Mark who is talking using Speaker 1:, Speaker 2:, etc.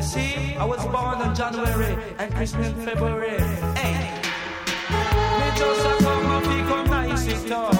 Speaker 1: See, I was born in January and Christmas in February. Hey, me just a come and pick up nice it up.